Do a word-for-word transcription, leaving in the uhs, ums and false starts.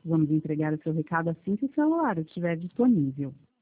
Vamos entregar o seu recado assim que o celular estiver disponível.